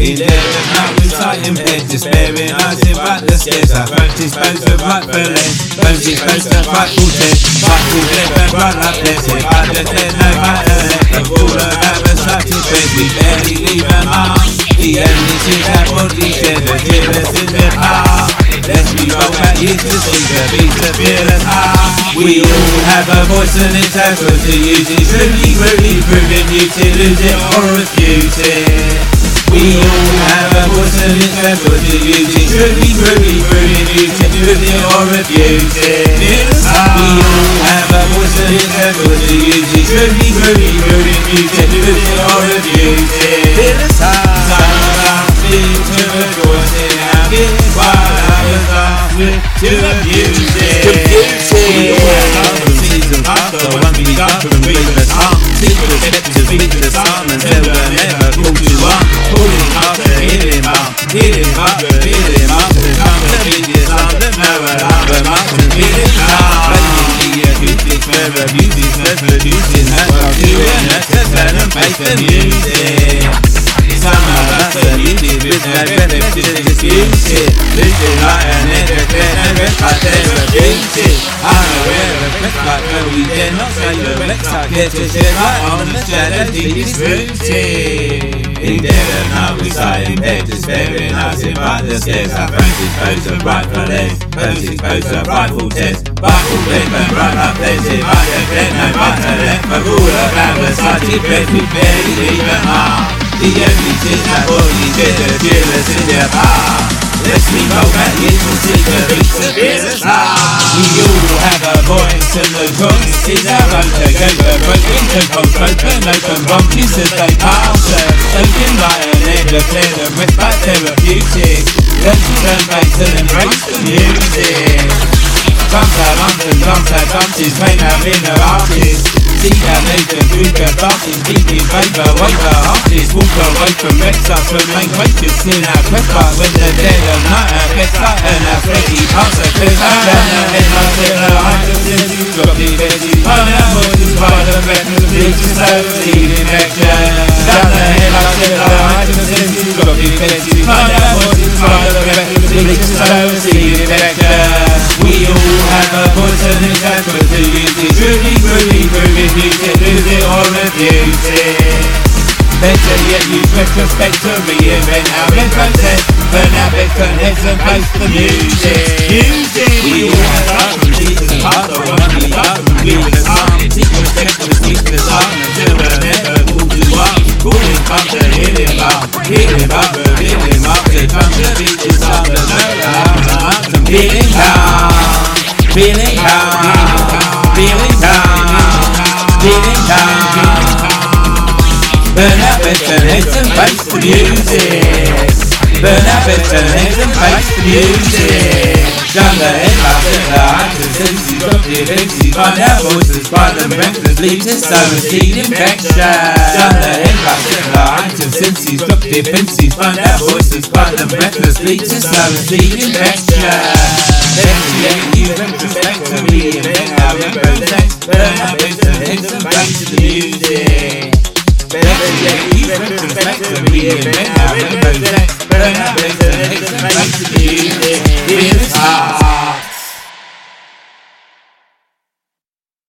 In there now reciting bed, despairing, rising back the stairs. I found his bones of right for less, found his bones of rightful test. Rightful left and right like this, if I just let no matter left. The rule of reciting bed, we barely leave an arm. The only thing that body said, the dearest in the heart. Let's be roll back years to see the beats of fearless heart. We all have a voice and it's our turn to use it. Truly, proving you to lose it or refuse it. We all have a voice and it's our turn to use it. Truly, proving you to lose it or refuse it. We all have a voice and it's our turn to use it. Truly, proving you to lose it or refuse it. To rejoice in our gift while others are swift to abuse it. We all have our seasons after one we got from readers' arm. Secret scepters beat the summons, never called you on. Pulling after hitting up, hitting up. The time to beat this on the mirror, the mountain beating up. Playing the acoustics, where abuses, never using. That's what I'm doing, that's the sound and make the music. Some of us are needed with no benefit to dispute it. Losing light and entertain and rest like they're repeated. I'm aware of rest like no we dare not say the Rex I get to shed light on the shadow deepest rooted. In dead and now we sigh in bed, despairing, rising by the stairs. I found his pose of rightful left, found his pose of rightful test. Rightful left and right up there's it, right again, no right to left. A rule of our recited bed, we barely leave an arm. The only thing that body did the dealers in their bar. Let's me roll back in to see the beats of fearless heart. We all have a voice and the voice is our own to go the broken to cold spoken open bunches as they pass us. Soaking light and air declare the rest back therapeutic. Let's turn bass and embrace the music. Drums are lumps and drums are bunches, made our inner artists. See our nation through the darkness, deep in favour, waver artists. Walk away from Rex, us remain gracious in our quest. But when they're dead and night, our best light and our freddy parts are clear. Down our head like the height of the new drop the veggies. On our voices by the records, lead to slow seed infection. Down the head like the height of the new drop the veggies. On our voices by the records, lead to slow seed infection. We all have a voice and it's our turn to use it. Truly, proving you can lose it or refuse it. Better yet use retrospect to reinvent our retrocess. Burn our beds, turn heads and face the music. We all have our from Jesus and heart or one we love from readers' arm. Secret scepters keep us on until the never calls you up. Calling up to hit him up, reveal him up. The drum to beat this on the mountain. Feeling calm, feeling calm, feeling calm. Feeling calm. Burn out beds and heads and face the music. Burn out beds and heads and face the music. Down the head like the heights and senses, drop the offences. Find our voices by the breakfast, lead to summer seed infection. Down the head like the heights and senses, drop the offences. Find our voices by the breakfast, lead to summer seed infection. Better yet, use retrospect to reinvent our represents. Burn our beds and heads and face the music. Better yet, use retrospect to reinvent our represents. Burn our beds